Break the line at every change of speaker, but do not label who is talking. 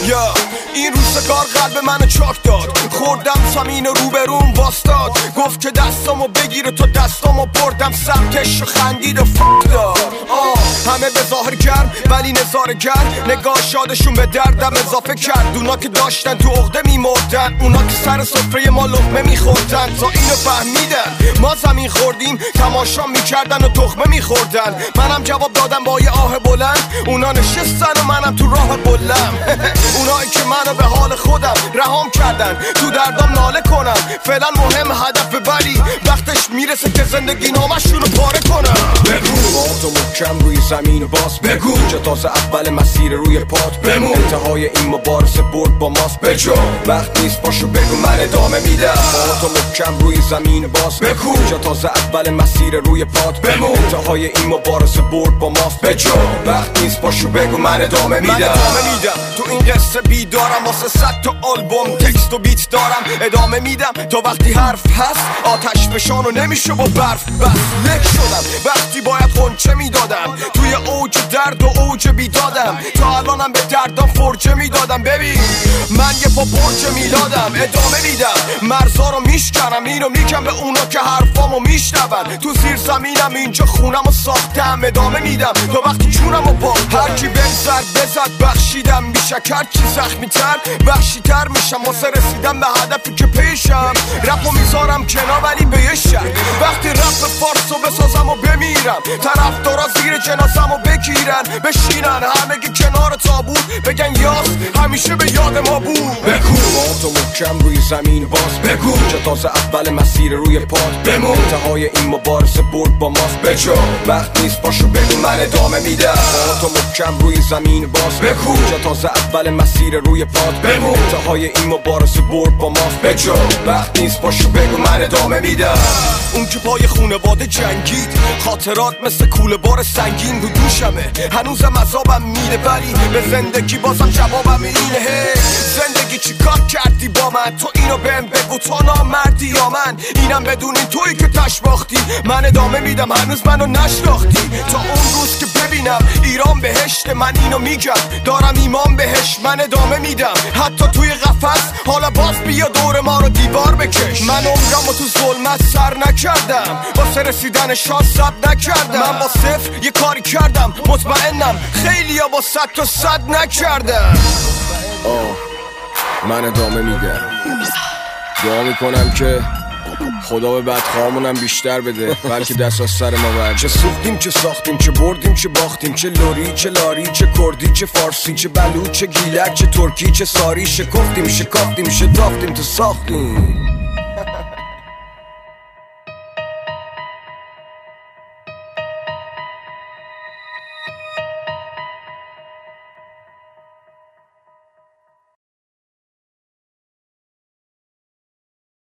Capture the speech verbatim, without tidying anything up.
یا این روزگار قلب منو چاک داد، خوردم زمین رو به روم واستاد، گفت که دستامو بگیره تو دستامو بردم سمتش و خندید و فک داد. آه همه به ظاهر گرم ولی نظاره گرم، نگاه شادشون به دردم اضافه کرد. اونا که داشتن تو عقده میمردن، اونا که سر سفره ما لقمه میخوردن، تا اینو فهمیدن ما زمین خوردیم تماشا میکردن و تخمه میخوردن. منم جواب دادم با یه آه بلند، اونا نشستن و منم تو راه بلم. اونایی که منو به حال خودم رهام کردن، تو دردم ناله کنم، فعلا مهم هدف ولی وقتش میرسه که زندگی نامشون رو پاره کنم. بگو با تو محکم روی زمین باز بگو، اینجا تازه اول مسیر روی پات بمون، انتهای این مبارزه برد با ماست بجو، وقت نیست پاشو بگو من ادامه میدم. با تو محکم روی زمین باز بگو، اینجا تازه اول مسیر روی پات بمون، انتهای این مبارزه برد با ماست بجو، وقت نیست پاشو بگو من ادامه میدم. من ادامه میدم تو این قصه بیدارم، واسه صد تا آلبوم تکست و بیت دارم، ادامه میدم تا وقتی حرف هست آتش فشان و نمیشه با برف بس. لک شدم وقتی باید خونچه میدادم، توی اوج درد و اوج بیدادم، تا الانم به دردم فرجه میدادم. ببین من یه پا برج میلادم، ادامه میدم مرزا رو میشکنم، اینو میگم به اونا که حرفامو میشنون. تو زیر زمینم اینجا خونم و ساختم، ادامه میدم تا وقتی چونم و با هرکی بزد بزد بخشیدم، میشک هرچی زخمی تر وحشی تر میشم، واسه رسیدم به هدفی که پیشم. رپو میذارم کنار ولی به یه شرط، وقتی رپ فارسو بسازم و بمیرم، طرفدارا زیر جنازمو بگیرن بشینن همگی کنار تابوت، بگن یاس همیشه به یاد ما بود. بگو با تو محکم روی زمین باز بگو، اینجا تازه اول مسیر روی پات بمون، انتهای این مبارزه برد با ماست بجو، وقت نیست پاشو بگو من ادامه میدم. با تو محکم روی زمین باز بگو، اینجا تازه اول مسیر روی پات بمون، انتهای این مبارزه برد با ماست بجو، وقت نیست پاشو بگو من ادامه میدم. اون که پای خونواده جنگید، خاطرات مثل کوله بار سنگین رو دوشمه، هنوزم عذابم میده ولی به زندگی بازم جوابم اینه. هی زندگی چی کار کردی با من، تو اینو بهم بگو تو نامردی یا من، اینم بدون این تویی که تش باختی، من ادامه میدم هنوز منو نشناختی. تا اون روز که ببینم ایران بهشت، من اینو میگم دارم ایمان بهش، من ادامه میدم حتی توی قفس، حالا باز بیا دور ما رو دیوار بکش. من عمرمو تو ظلمت سر نکردم، واسه رسیدن شان صبر نکردم، من با صفر یه کاری کردم، مطمئنم خیلی ها با صد تا صد نکردم. آه من ادامه میدم، دعا میکنم که خدا به بدخواهمونم بیشتر بده، بلکه دست از سر ما برد. چه سوختیم چه ساختیم، چه بردیم چه باختیم، چه لوری چه لاری، چه کردی چه فارسی، چه بلوچ چه گیلک، چه ترکی چه ساری، شکفتیم شکافتیم شتافتیم تو ساختیم.